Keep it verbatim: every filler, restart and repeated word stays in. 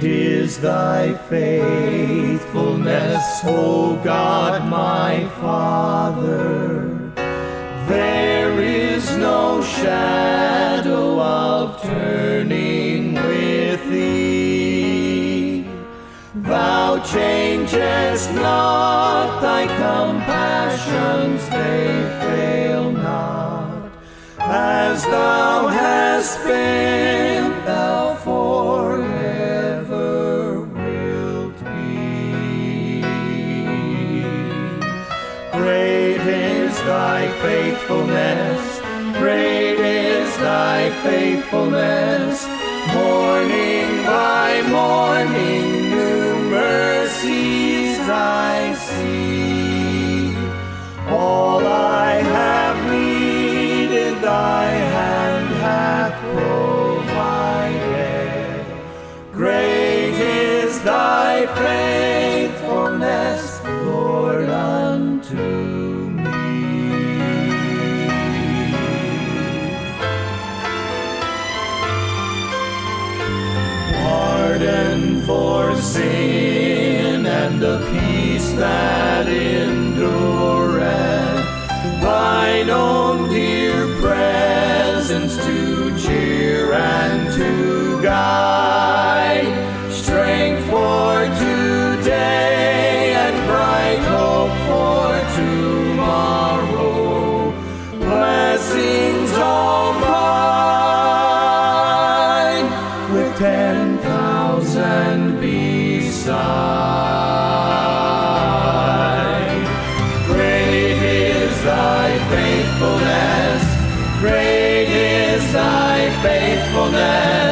is thy faithfulness, O God my Father. There is no shadow of turning with thee. Thou changest not, thy compassions they fail not. As thou hast been, thou forever wilt be. Great is thy faithfulness, great is thy faithfulness. Morning by morning new mercies I see. All I have needed thy hand hath provided. Great is thy faithfulness, Lord, unto me. Pardon for sin and the peace that endureth, thine own dear presence to cheer and to guide, strength for today and bright hope for tomorrow, blessings all mine with ten thousand beside. Great is thy faithfulness, great is thy faithfulness.